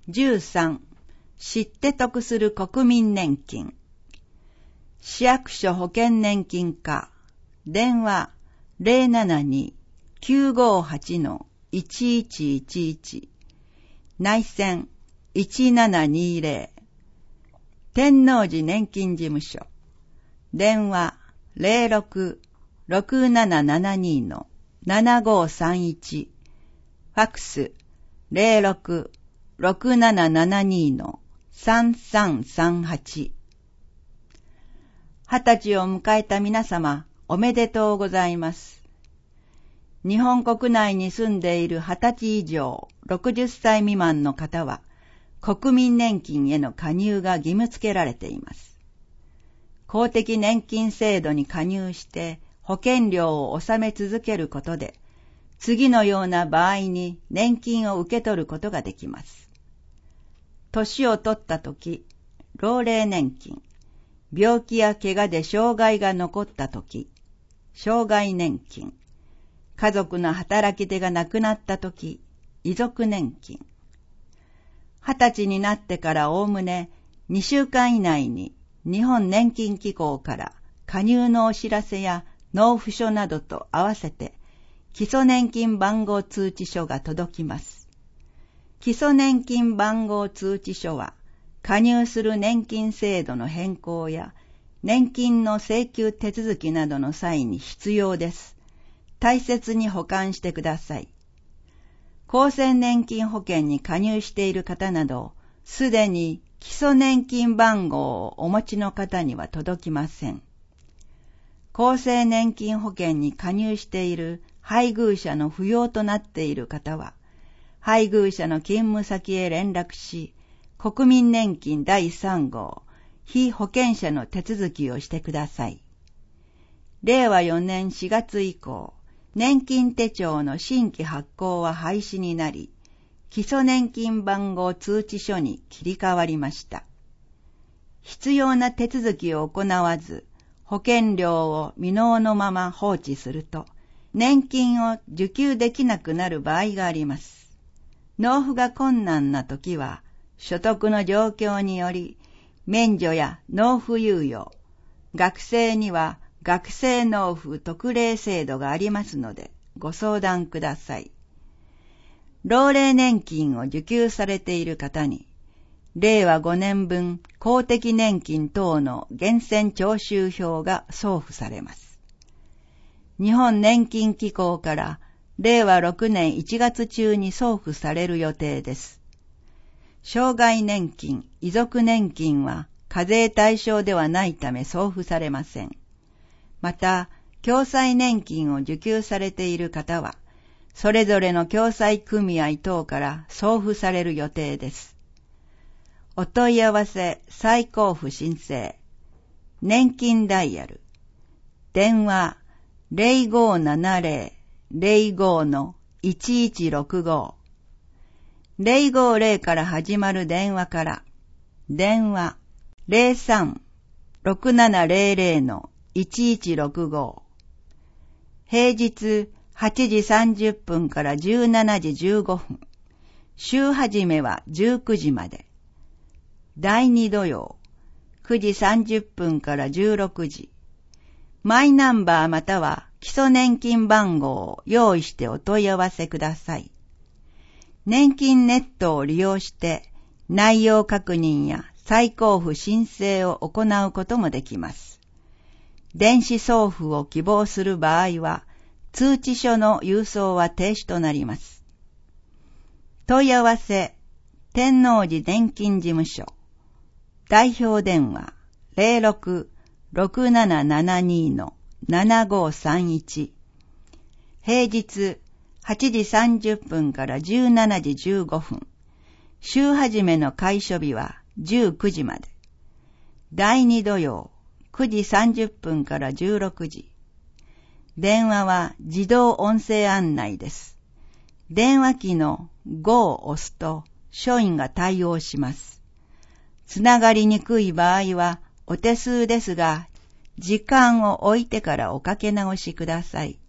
13、知って得する国民年金。市役所保険年金課、電話 072-958-1111、内線1720、天王寺年金事務所、電話 06-6772-7531、ファックス 06-6772-3338。20歳を迎えた皆様、おめでとうございます。日本国内に住んでいる20歳以上60歳未満の方は、国民年金への加入が義務付けられています。公的年金制度に加入して保険料を納め続けることで、次のような場合に年金を受け取ることができます。年を取ったとき、老齢年金、病気や怪我で障害が残ったとき、障害年金、家族の働き手が亡くなったとき、遺族年金。20歳になってからおおむね2週間以内に日本年金機構から加入のお知らせや納付書などと合わせて基礎年金番号通知書が届きます。基礎年金番号通知書は加入する年金制度の変更や年金の請求手続きなどの際に必要です。大切に保管してください。厚生年金保険に加入している方など、すでに基礎年金番号をお持ちの方には届きません。厚生年金保険に加入している配偶者の扶養となっている方は、配偶者の勤務先へ連絡し、国民年金第3号、被保険者の手続きをしてください。令和4年4月以降、年金手帳の新規発行は廃止になり、基礎年金番号通知書に切り替わりました。必要な手続きを行わず、保険料を未納のまま放置すると、年金を受給できなくなる場合があります。納付が困難なときは、所得の状況により、免除や納付猶予、学生には学生納付特例制度がありますので、ご相談ください。老齢年金を受給されている方に、令和5年分公的年金等の源泉徴収票が送付されます。日本年金機構から令和6年1月中に送付される予定です。障害年金、遺族年金は課税対象ではないため送付されません。また、共済年金を受給されている方は、それぞれの共済組合等から送付される予定です。お問い合わせ、再交付申請、年金ダイヤル、電話 0570-05-1165、050から始まる電話から、電話 03-6700-1165、平日8時30分から17時15分、週始めは19時まで、第2土曜9時30分から16時、マイナンバーまたは基礎年金番号を用意してお問い合わせください。年金ネットを利用して内容確認や再交付申請を行うこともできます。電子送付を希望する場合は、通知書の郵送は停止となります。問い合わせ、天王寺年金事務所、代表電話 06-6772-7531、平日8時30分から17時15分、週始めの開所日は19時まで、第2土曜9時30分から16時、電話は自動音声案内です。電話機の5を押すと署員が対応します。つながりにくい場合はお手数ですが、時間を置いてからおかけ直しください。